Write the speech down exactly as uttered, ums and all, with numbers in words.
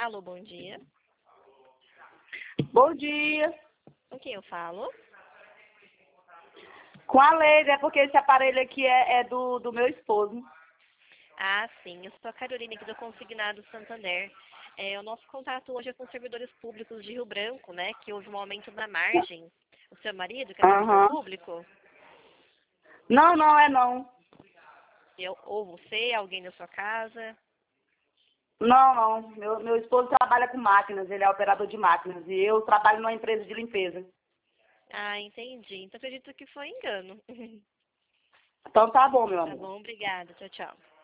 Alô, bom dia. Bom dia. Com quem eu falo? Com a Leide, é porque esse aparelho aqui é, é do, do meu esposo. Ah, sim. Eu sou a Carolina aqui do Consignado Santander. É, o nosso contato hoje é com servidores públicos de Rio Branco, né? Que houve um aumento da margem. O seu marido, que é servidor Aham. público, Não, não é não. eu, ou você, alguém da sua casa. Não, não. Meu, meu esposo trabalha com máquinas, ele é operador de máquinas. E eu trabalho numa empresa de limpeza. Ah, entendi. Então acredito que foi engano. Então tá bom, meu Tá amor. bom, obrigada. Tchau, tchau.